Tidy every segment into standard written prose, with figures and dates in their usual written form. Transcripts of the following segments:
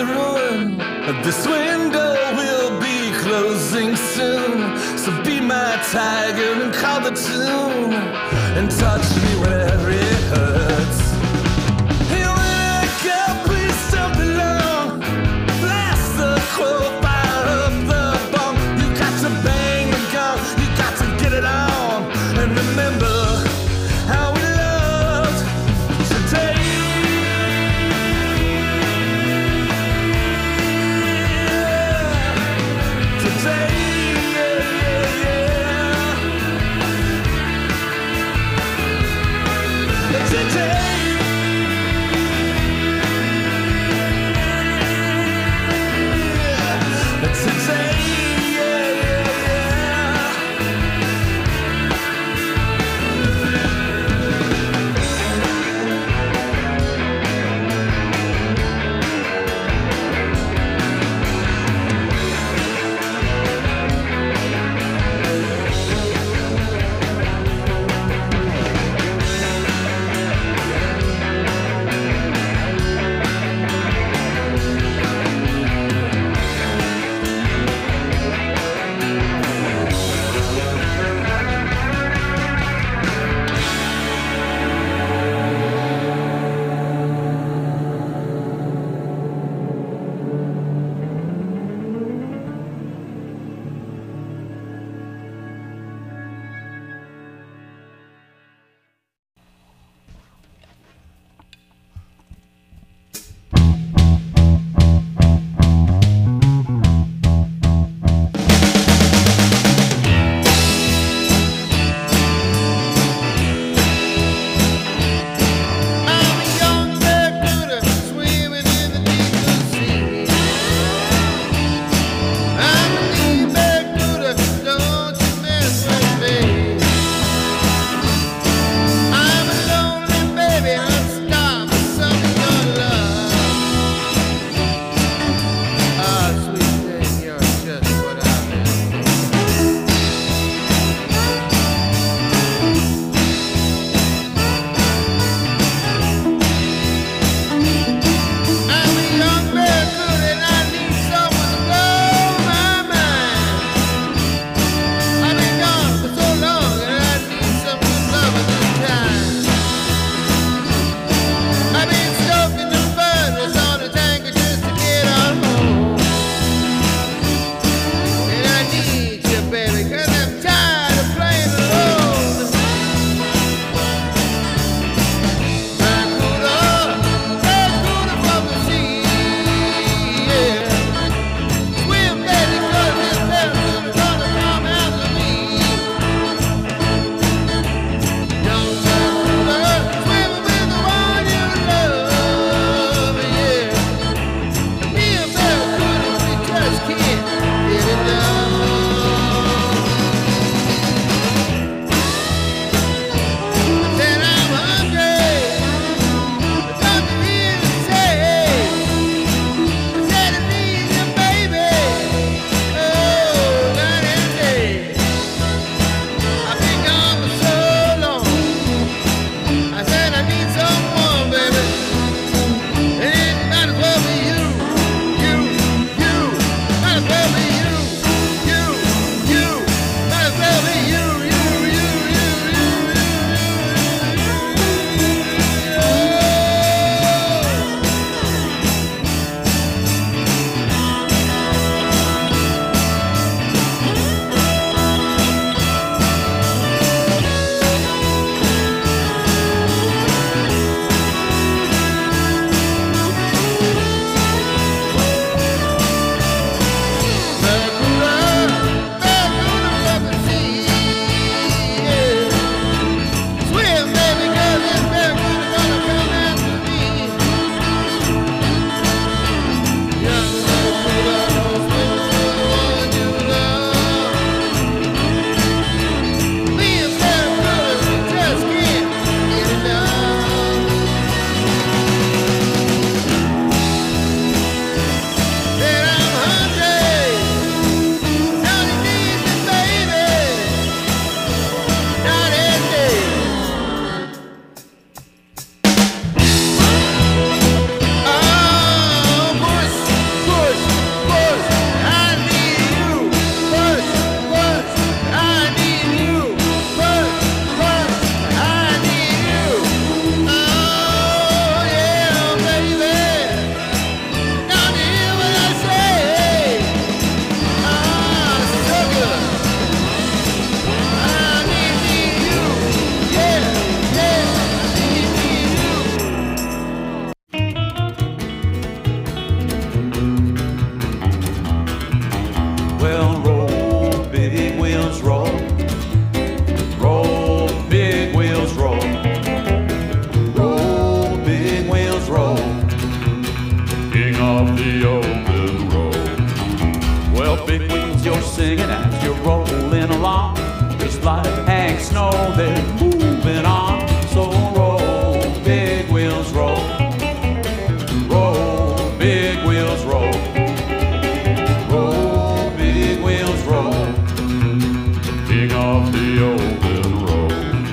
ruin. This window will be closing soon. So be my tiger and call the tune and touch me wherever it hurts. Hey, when I go, please don't be long. Blast the crow, fire up the bomb. You got to bang the gong, you got to get it on. And remember how we loved today. Today, yeah. Today. of the open road. Well, big wheels, you're singing as you're rolling along. Just like Hank Snow, they're moving on. So roll, big wheels, roll. Roll, big wheels, roll. Roll, big wheels, roll. King of the open road.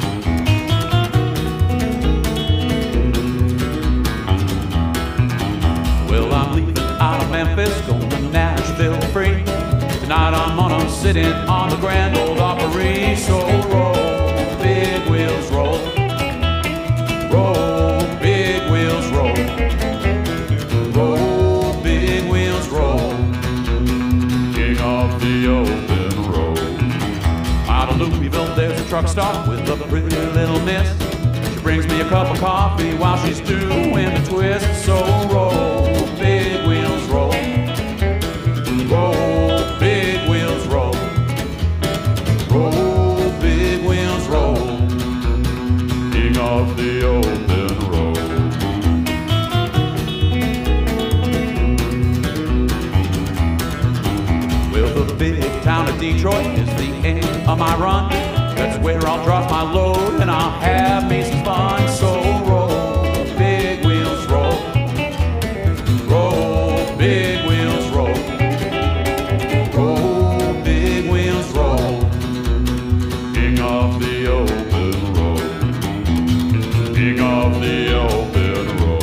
Well, I'm leaving out of Memphis, going to Nashville free. Tonight I'm gonna sit in on the Grand Ole Opry. So roll, big wheels, roll. Roll, big wheels, roll. Roll, big wheels, roll. King of the open road. Out of Louisville there's a truck stop with a pretty little miss. She brings me a cup of coffee while she's doing the twist. So roll, big wheels, roll. Roll, big wheels, roll. Roll, big wheels, roll. King of the open road. Well, the big town of Detroit is the end of my run. That's where I'll drop my load and I'll have me some fun. So roll, big wheels, roll. Roll, big wheels, roll. Roll, big wheels, roll. King of the open road. King of the open road.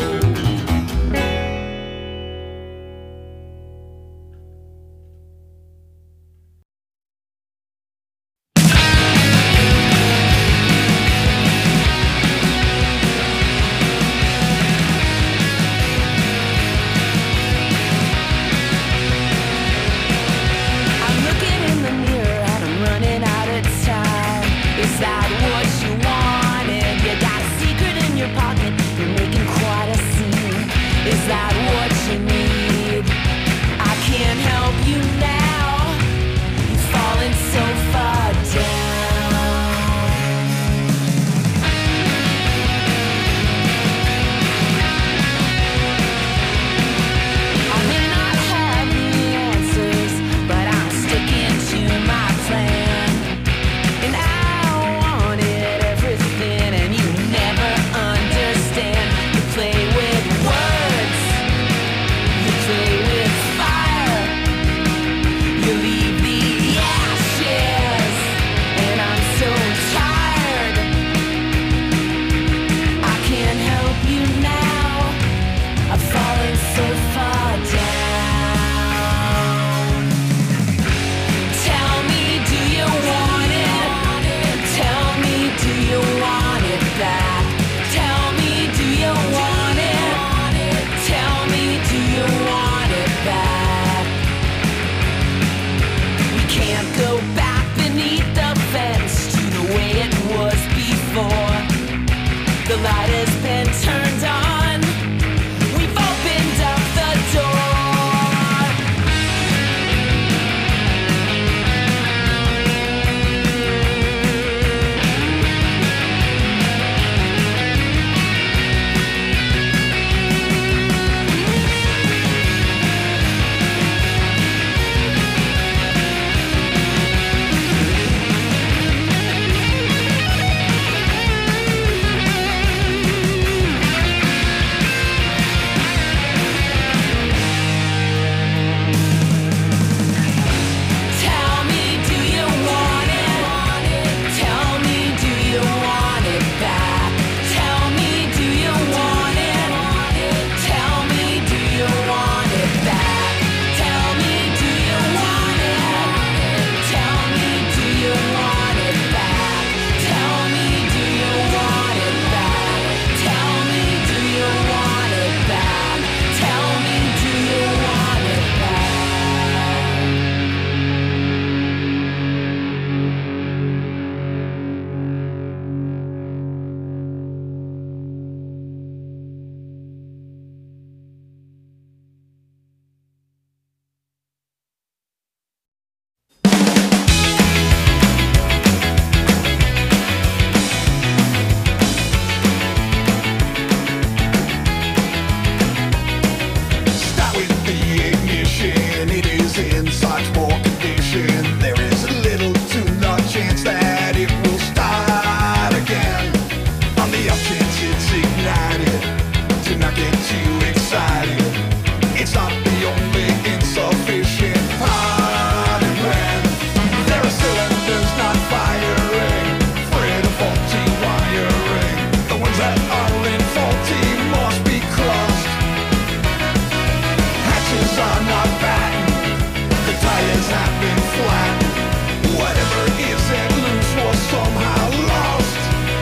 not batting. The tires have been flat. Whatever isn't loose was somehow lost.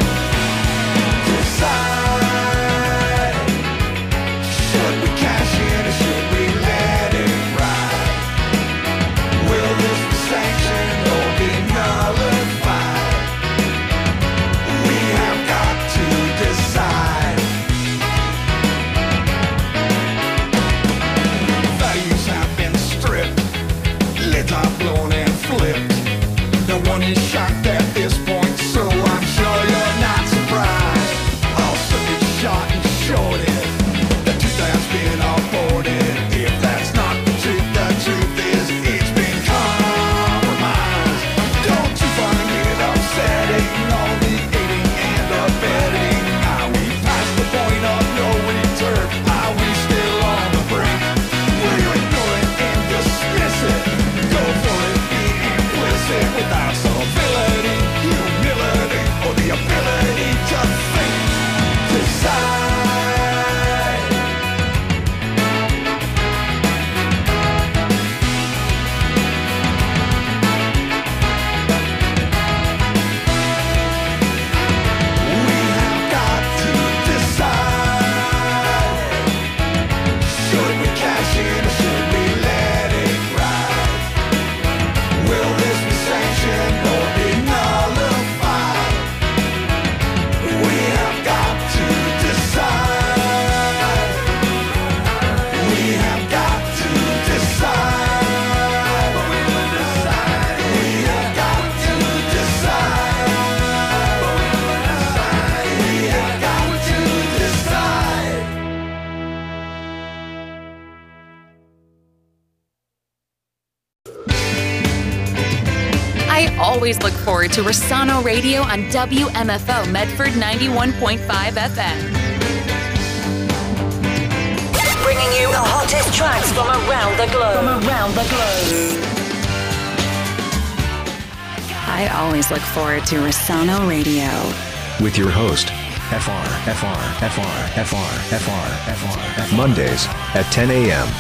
Decide, should we cash in or should we let it ride? Will this be sanctioned or be nullified? We have got to decide. Values have been stripped, lids are blown and flipped. No one is shocked at this point, so I'm sure you're not surprised. All circuits shot and shorted, the truth has been aborted. If that's not the truth is it's been compromised. Don't you find it upsetting, all the aiding and abetting? Are we past the point of no return? Are we still on the brink? Will you ignore it and dismiss it? Go for it, be implicit without civility, humility, or the ability to think. Decide. We have got to decide. Should we cash in or should we let it ride? Will this be sanctioned or be nullified? We have got to decide. We have got to decide. We have got to decide. We have got to decide. I always look forward to Rossano Radio on WMFO Medford 91.5 FM. Bringing you the hottest tracks from around the globe. I always look forward to Rossano Radio. With your host, Mondays at 10 a.m.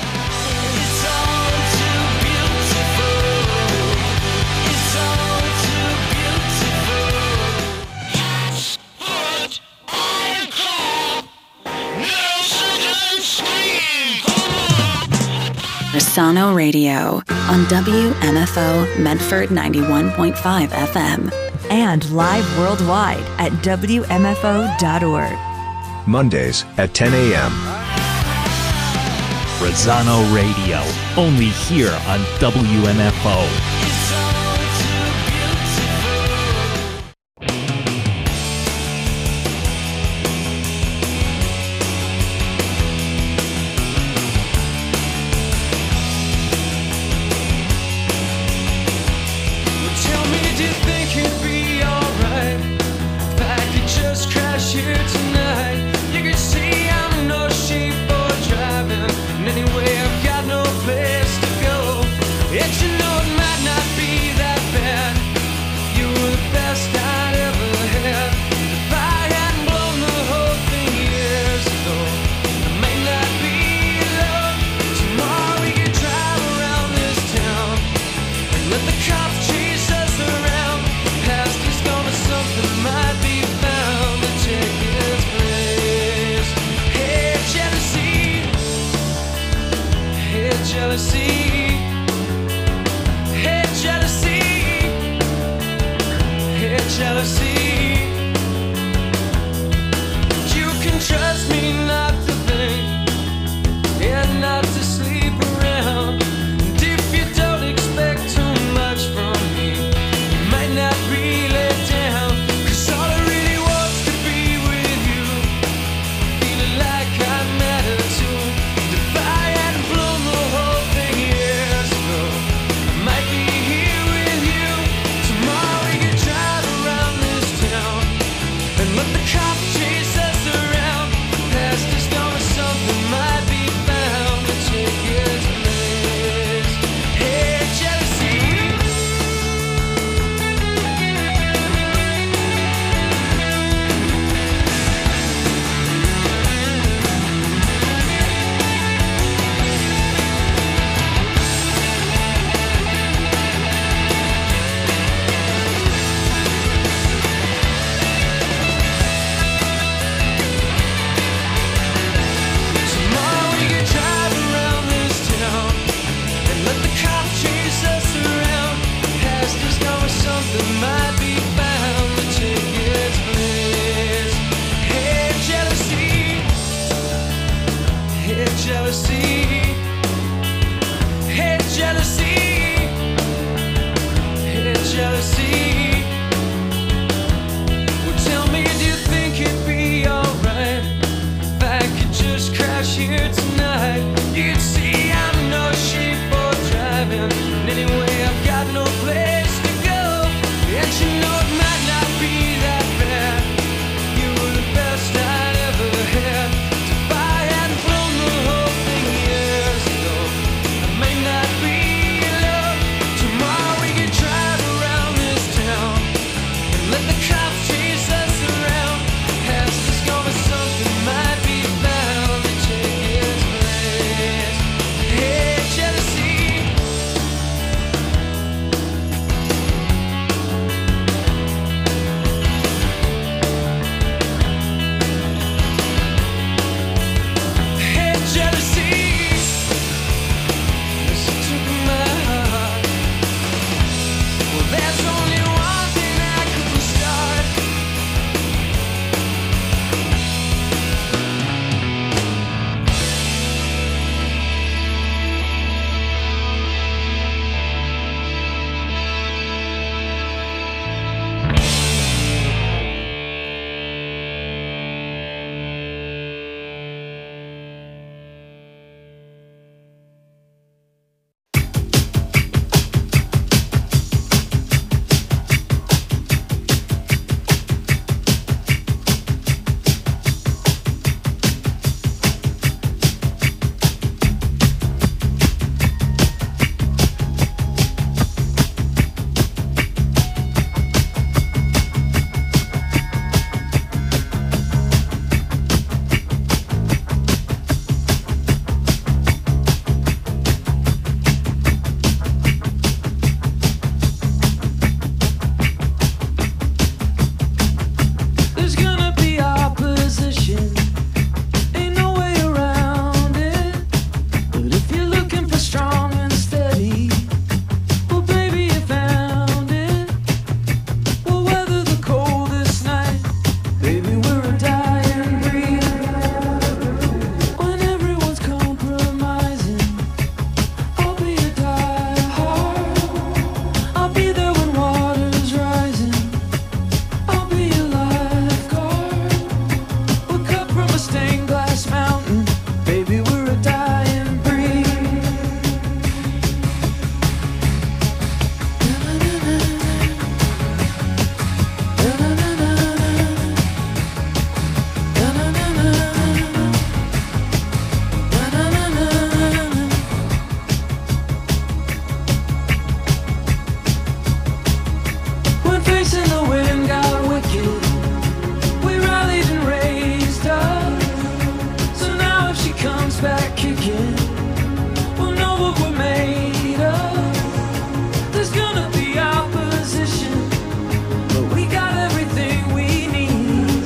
Rossano Radio on WMFO Medford 91.5 FM. And live worldwide at WMFO.org. Mondays at 10 a.m. Rossano Radio, only here on WMFO. Tell me, do you think it'd be alright if I could just crash here tonight? You can see I'm no sheep for driving, and anyway I've got no place to go. Yet you know it might not be that bad. You were the best I'd ever had. If I hadn't blown the whole thing years ago, I may not be alone. Tomorrow we could drive around this town and let the cops chase us around. Past is gone, but something might be found to take its place. Hey, jealousy. Hey, jealousy. Hey, jealousy. Hey, jealousy. You can trust me not to think and not to sleep around. And if you don't expect too much from me, you might not really down. 'Cause all I really wants to be with you, feeling like I matter too. If I hadn't blown the whole thing years ago, I might be here with you. Tomorrow we could drive around this what we're made of. There's gonna be opposition, but we got everything we need.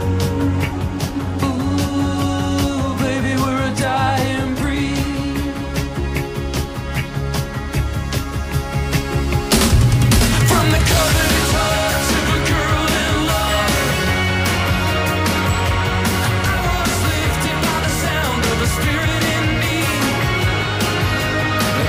Ooh, baby, we're a dying breed. From the coveted heart to a girl in love, I was lifted by the sound of a spirit in me.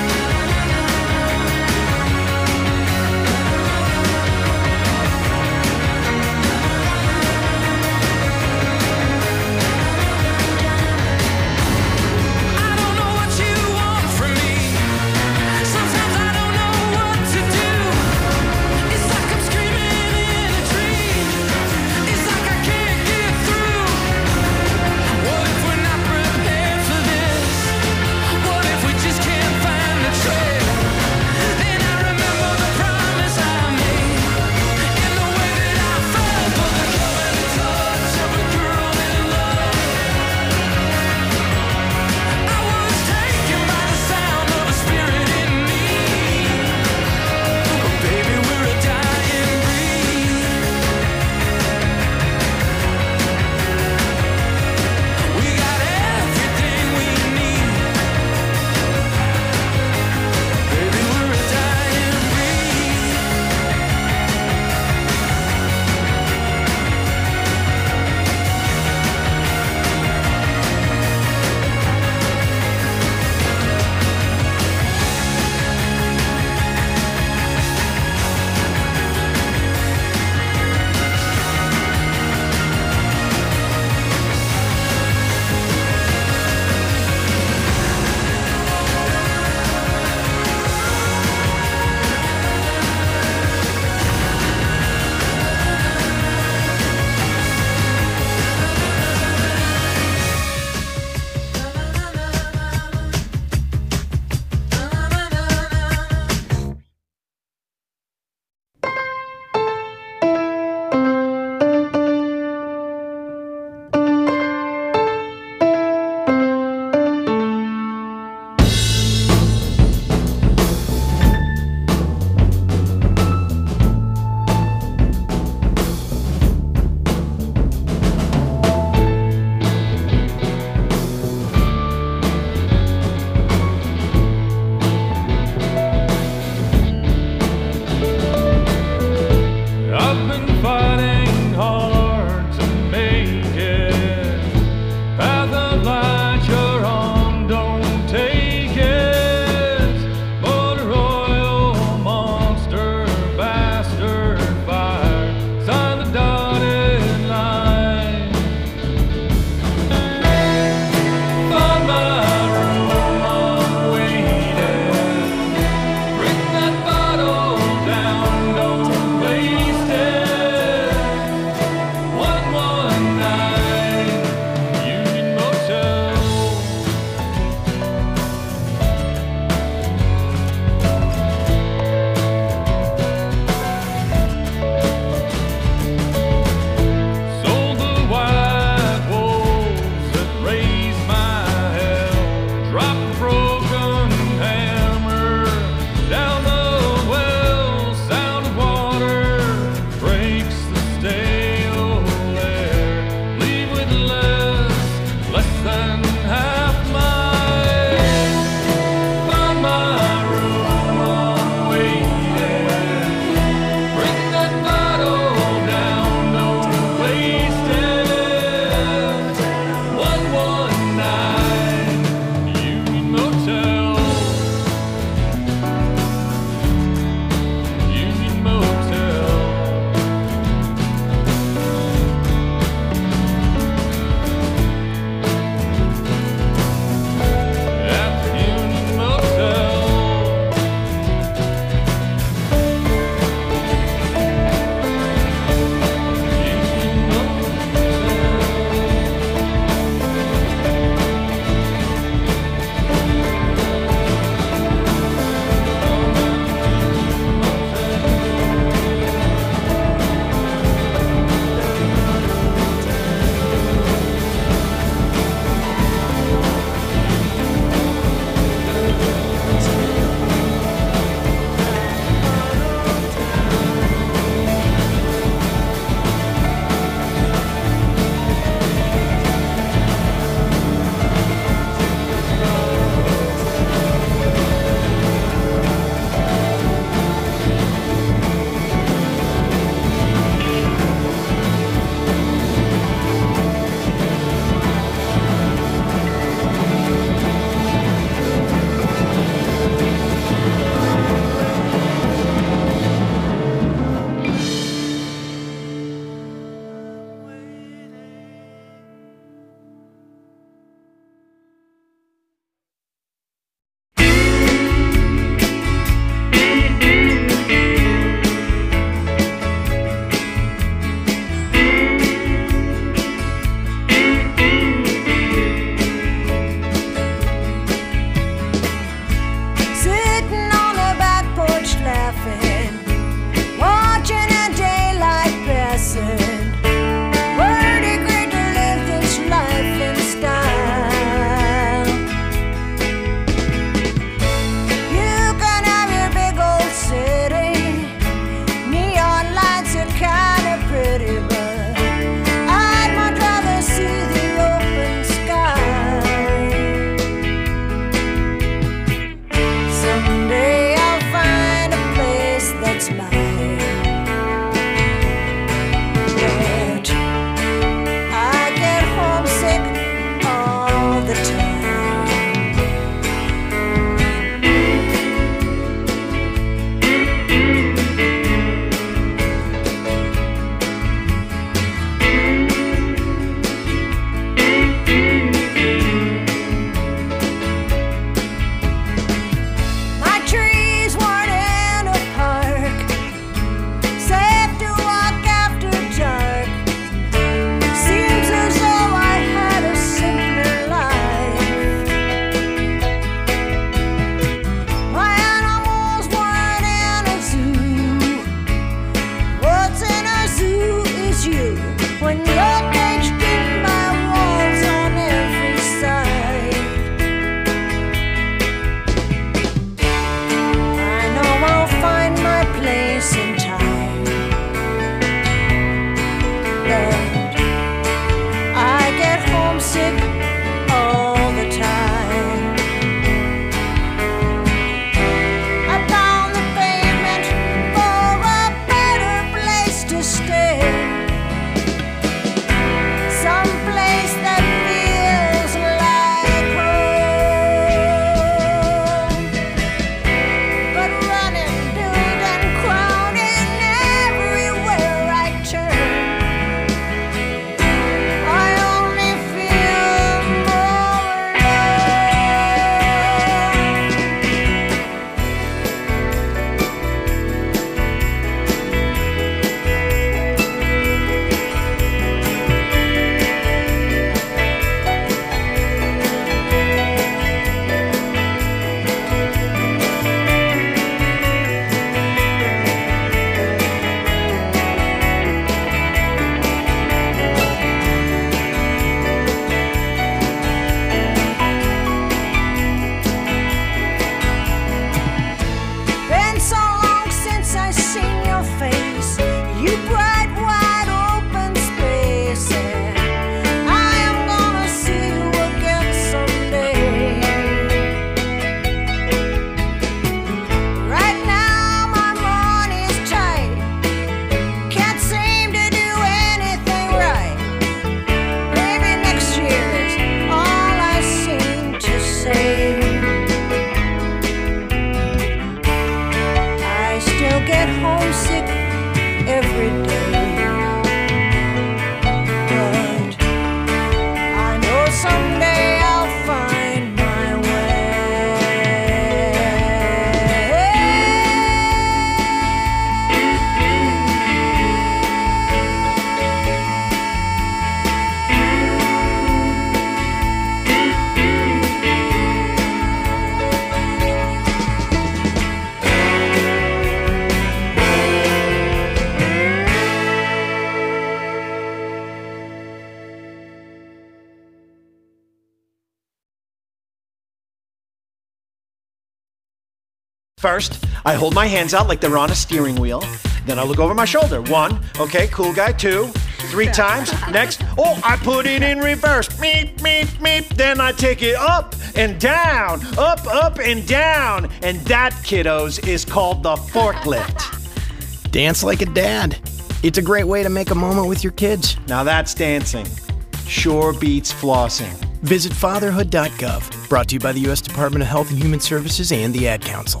First, I hold my hands out like they're on a steering wheel. Then I look over my shoulder. 1, okay, cool guy. 2, 3 times. Next, I put it in reverse. Meep, meep, meep. Then I take it up and down, up and down. And that, kiddos, is called the forklift. Dance like a dad. It's a great way to make a moment with your kids. Now that's dancing. Sure beats flossing. Visit fatherhood.gov. Brought to you by the U.S. Department of Health and Human Services and the Ad Council.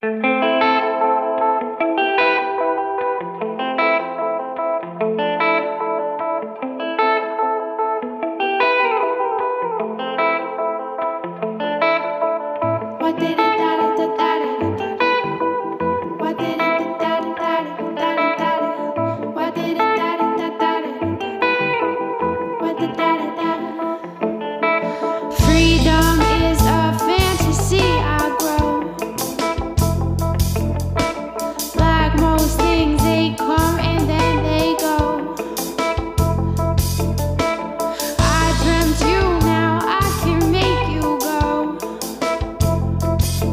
Freedom is a fantasy I grow. Like most things, they come and then they go. I dreamt you, now I can make you go.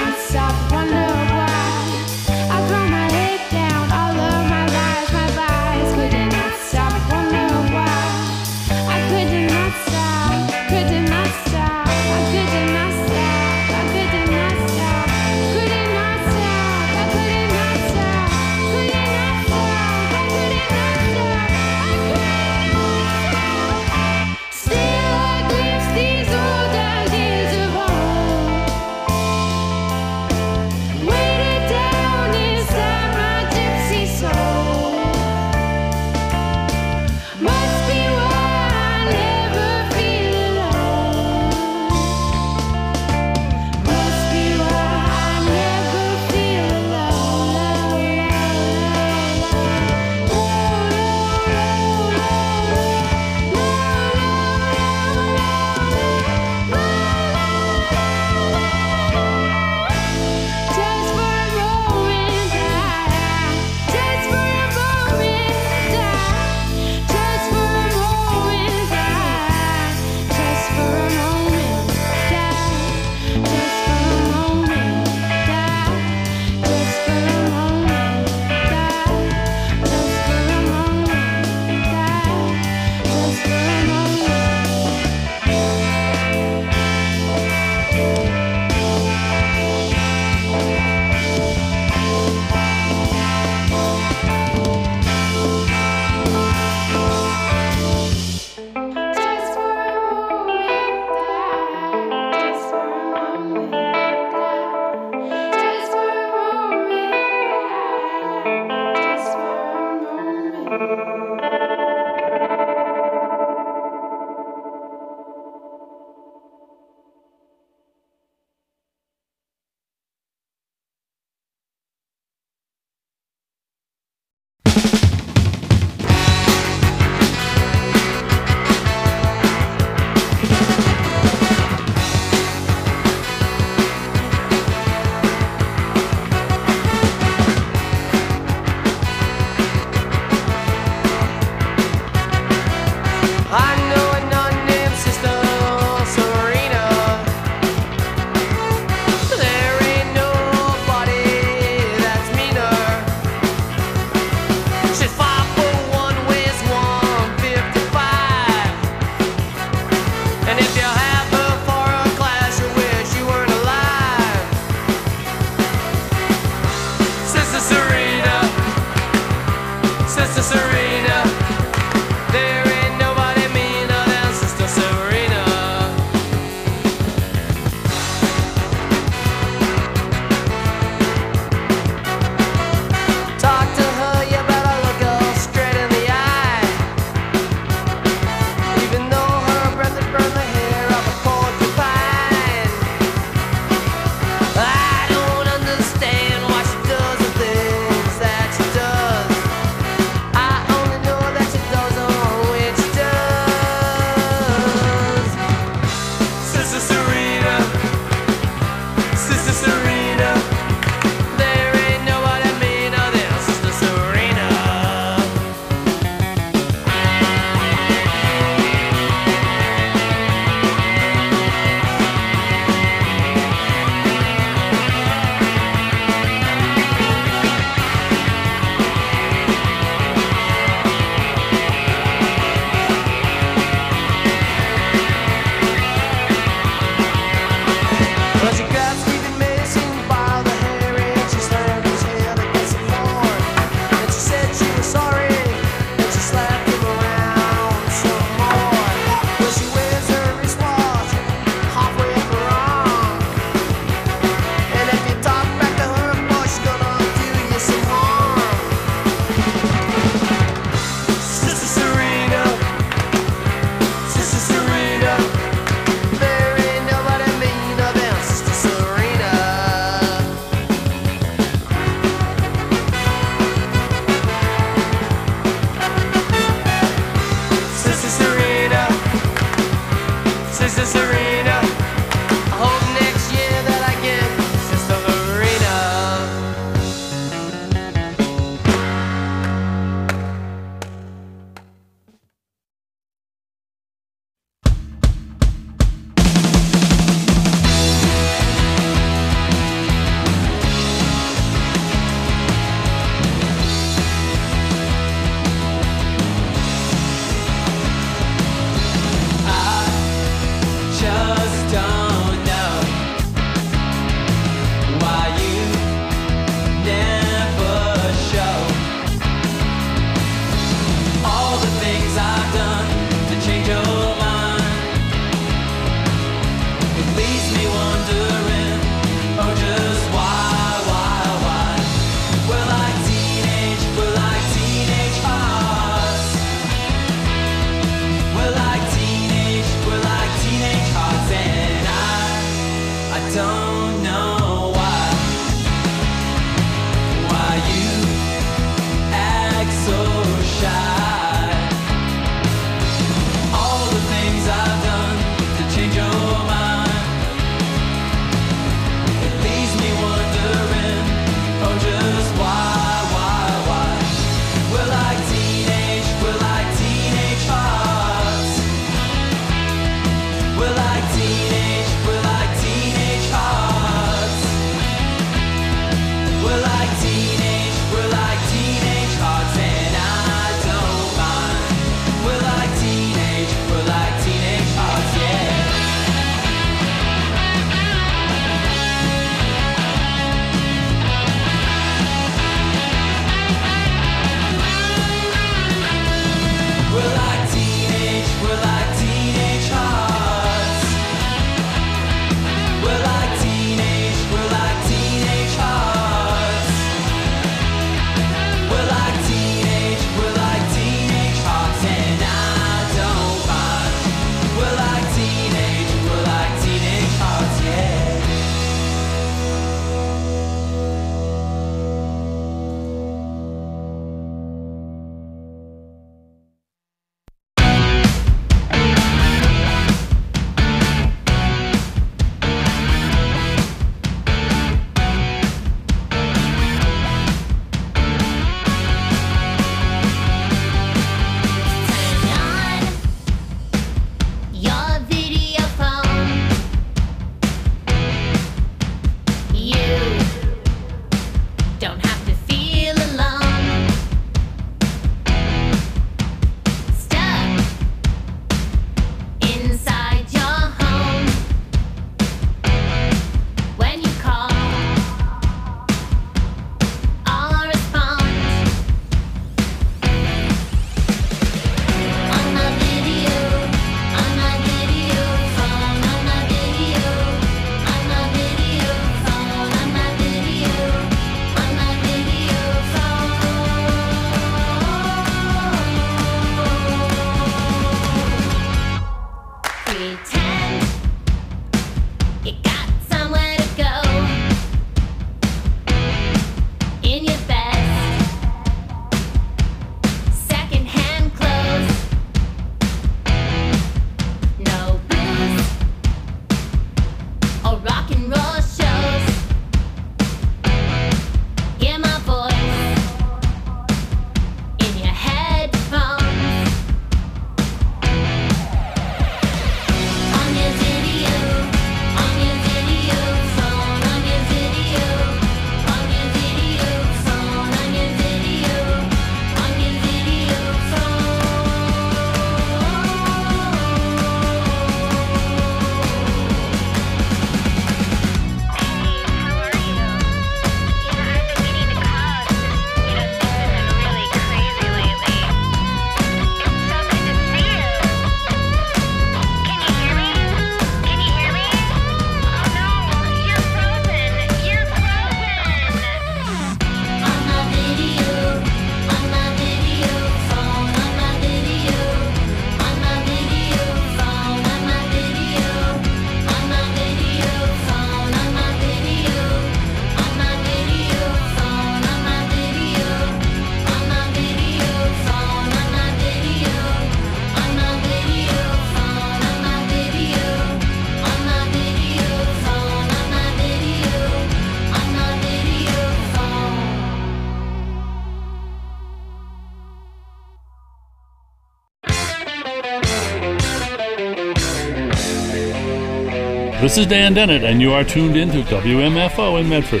This is Dan Dennett, and you are tuned into WMFO in Medford.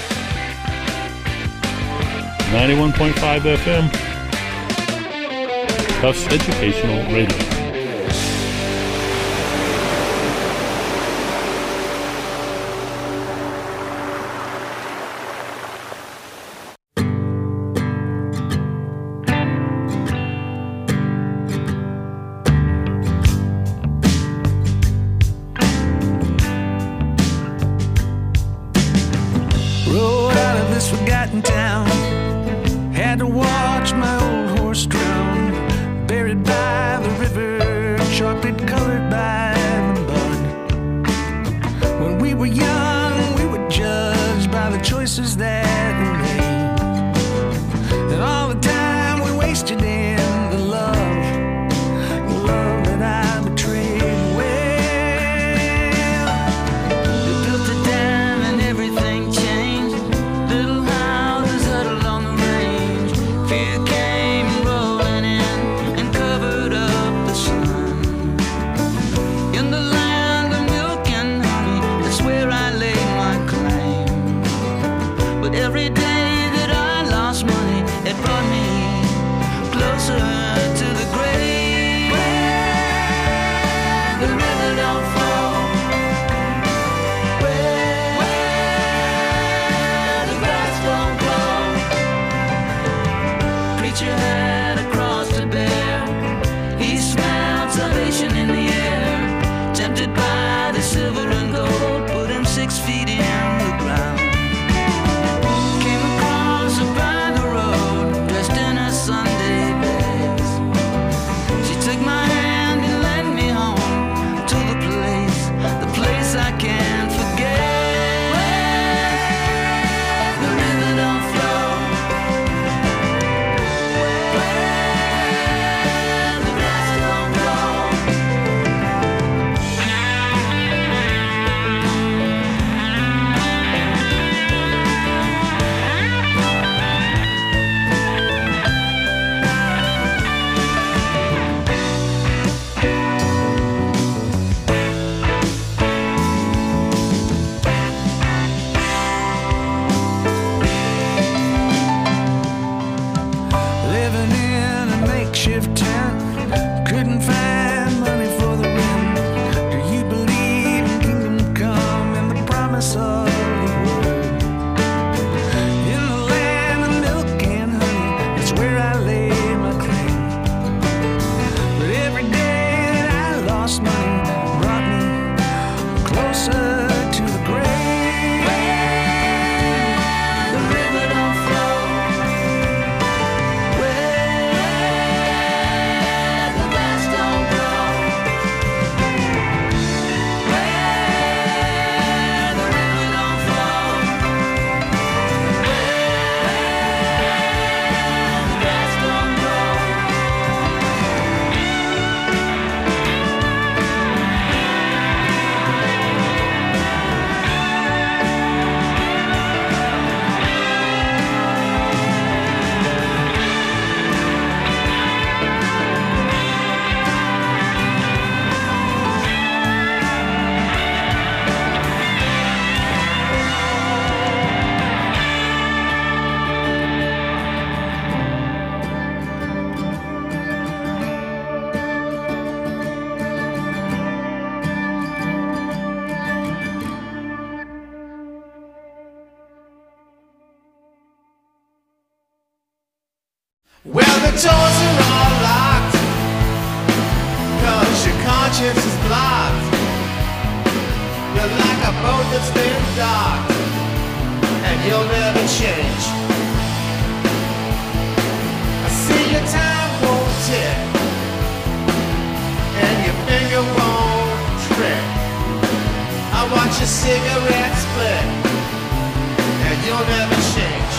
91.5 FM. Tufts Educational Radio. Well, the doors are all locked, 'cause your conscience is blocked. You're like a boat that's been docked, and you'll never change. I see your time won't tick, and your finger won't trick. I watch your cigarette split, and you'll never change.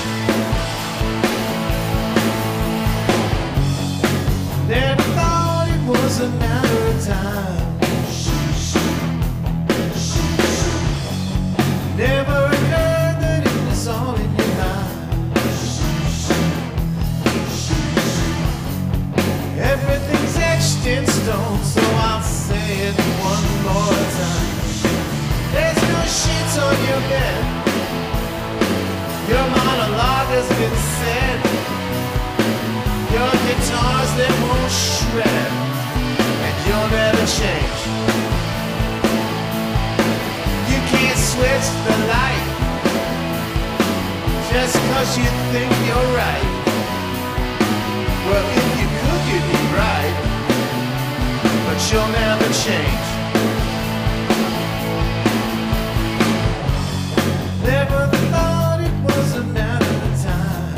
Never thought it was a matter of time. Never occurred that it was all in your mind. Everything's etched in stone, so I'll say it one more time. has been said. Your guitars, they won't shred, and you'll never change. You can't switch the light just 'cause you think you're right. Well, if you could, you'd be right, but you'll never change. Never thought it was a matter of time.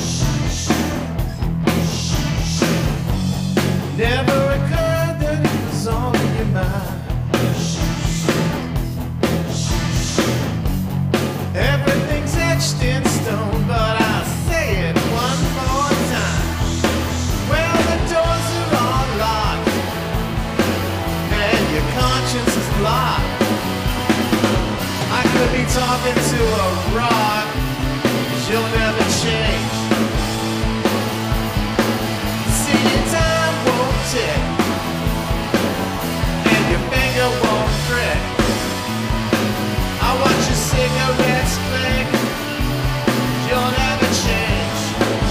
Never occurred that it was all in your mind. Everything's etched in stone, but I'll say it one more time. Well, the doors are all locked, and your conscience is blocked. I could be talking to a rock, 'cause you'll never change. See, your time won't tick, and your finger won't prick. I watch your cigarettes click, 'cause you'll never change.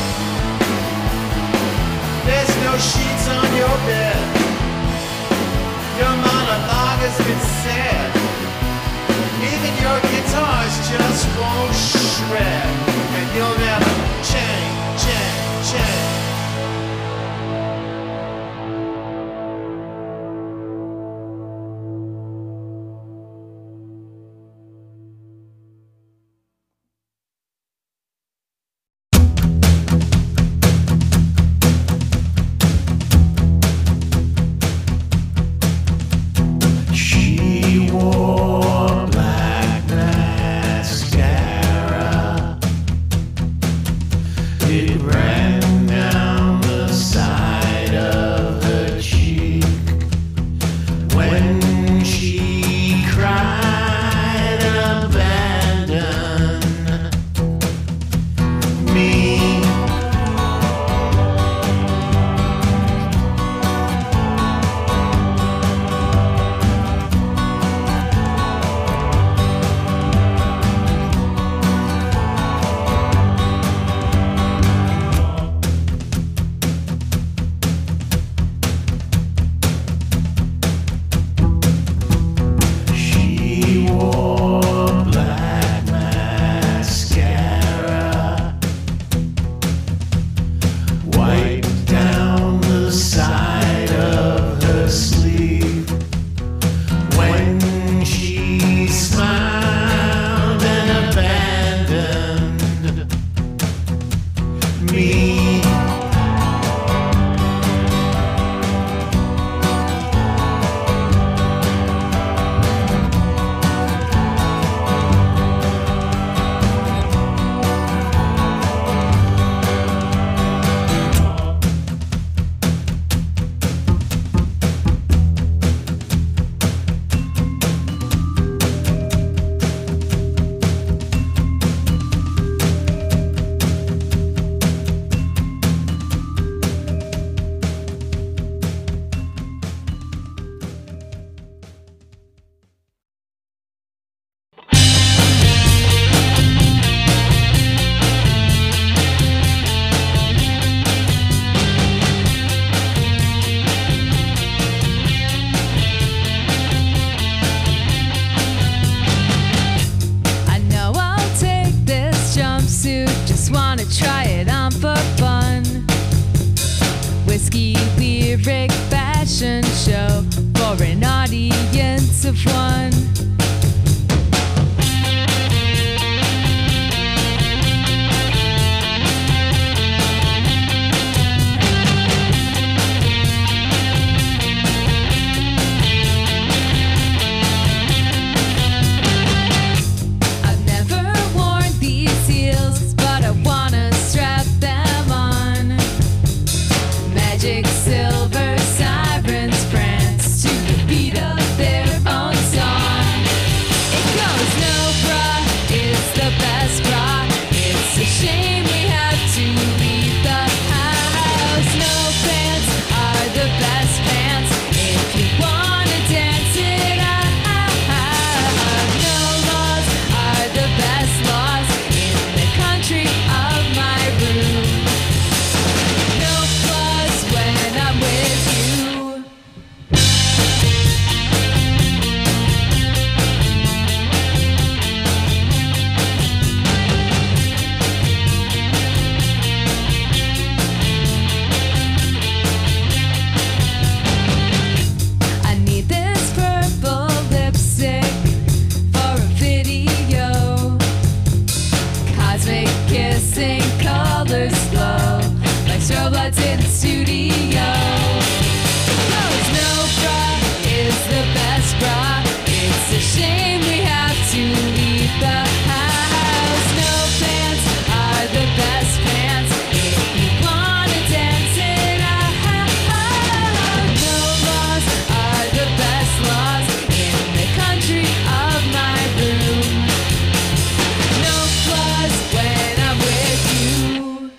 There's no sheets on your bed, your monologue has been said. Even your guitars just won't shred, and you'll never change, change, change. She wore black mascara. It ran down the side of her cheek. When she cried and abandoned me. She wore black mascara, wiped down the side of her sleeve. When she smiled and abandoned me. I know I'll take this jumpsuit, just wanna try it on for fun. Whiskey lyric fashion show for an audience of one. I've never worn these heels, but I wanna strap them on. Magic silver sirens prance to the beat of their own song. first love, like strobe lights in the studio. Cause no bra is the best bra. It's a shame we have to leave the house. No pants are the best pants if you wanna dance it out. No laws are the best laws in the country of my room. No flaws when I'm with you.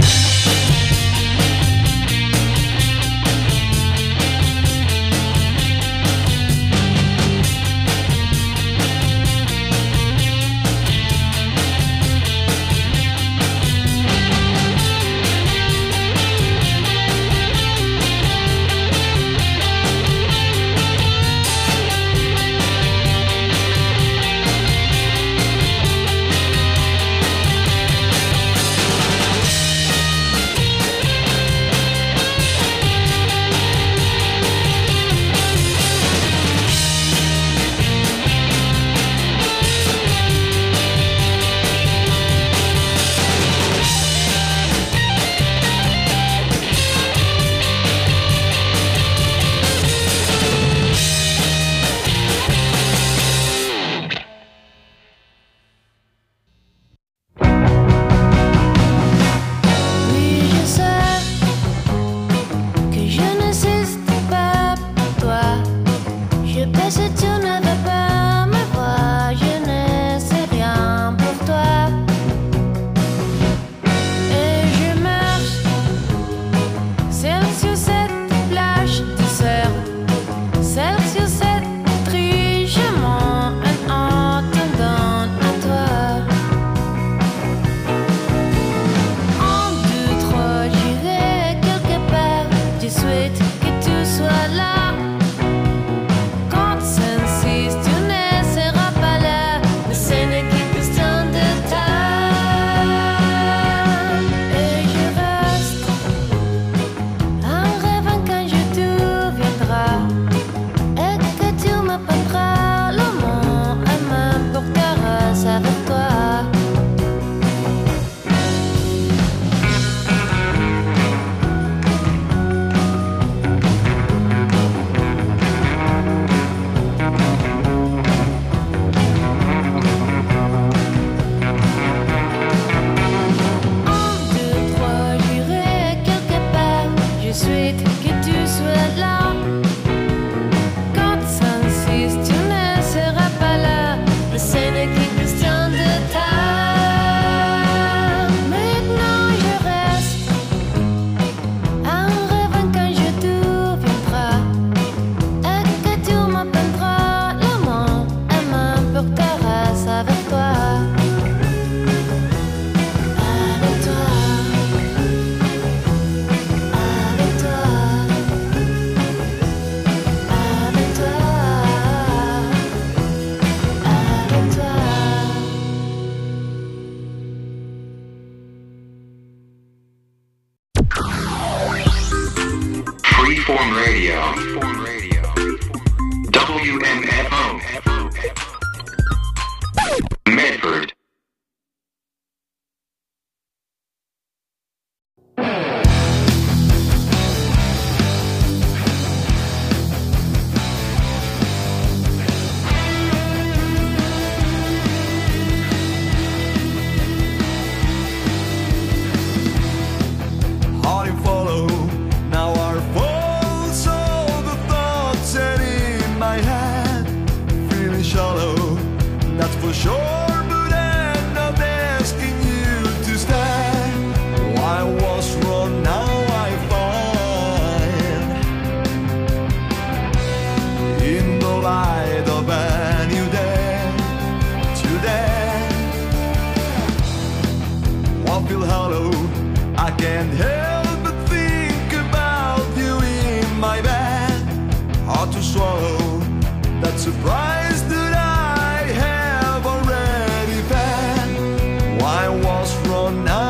Oui, je sais que je n'existe pas pour toi. Je peux si tu ne veux pas me voir, je ne sais rien pour toi. Et je marche seule sur cette plage déserte, seule sur cette rue, je m'en attendant à toi. Un, deux, trois, j'irai quelque part. Je souhaite que tu sois là. Quand 5, 6, tu ne seras pas là. Mais ce n'est qu'une question de temps. Et je reste en rêvant quand je deviendrai. Et que tu m'apprendras le monde et m'emporteras avec toi. Un, deux, trois, j'irai quelque part. Je souhaite que tu sois là. Quand 5, 6, tu ne seras pas là. Mais ce n'est qu'une question de temps. Maintenant je reste en rêvant quand je deviendrai. Et que tu m'apprendras le monde et m'emporteras avec toi. Avec toi, avec toi, avec toi, avec toi. Freeform Radio. WMFO. Medford. Hard and follow. Now our faults, all the thoughts set in my head, feeling shallow, that's for sure. But I'm not asking you to stay. Why was wrong? Now I find in the light of a new day. Today, I feel hollow. I can't help but think about you in my bed. Hard to swallow that surprise that I have already felt. Why was wrong now?